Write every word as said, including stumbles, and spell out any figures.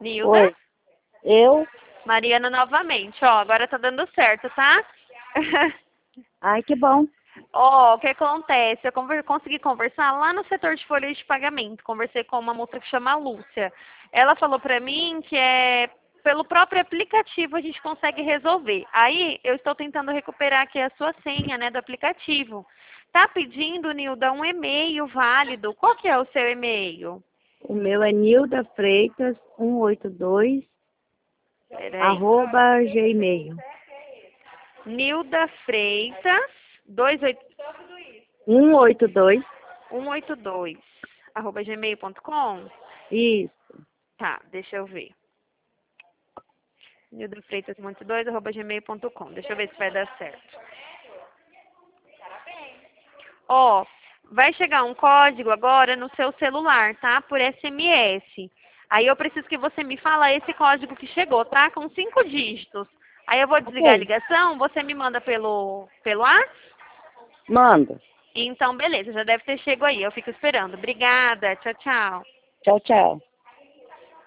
Nilda? Oi. Eu? Mariana novamente. Ó, agora tá dando certo, tá? Ai, que bom. Ó, o que acontece? Eu conver- consegui conversar lá no setor de folhas de pagamento. Conversei com uma moça que chama Lúcia. Ela falou pra mim que é pelo próprio aplicativo a gente consegue resolver. Aí eu estou tentando recuperar aqui a sua senha, né, do aplicativo. Tá pedindo, Nilda, um e-mail válido. Qual que é o seu e-mail? O meu é Nilda Freitas cento e oitenta e dois, Peraí. arroba gmail. Nilda Freitas dois oito cento e oitenta e dois. um oito dois arroba gmail ponto com. Isso. Tá, deixa eu ver. Nilda Freitas cento e oitenta e dois arroba gmail ponto com. Deixa eu ver se vai dar certo. Ó, vai chegar um código agora no seu celular, tá? Por S M S. Aí eu preciso que você me fala esse código que chegou, tá? Com cinco dígitos. Aí eu vou desligar a Ok. ligação, você me manda pelo, pelo ar? Manda. Então, beleza, já deve ter chego aí. Eu fico esperando. Obrigada. Tchau, tchau. Tchau, tchau.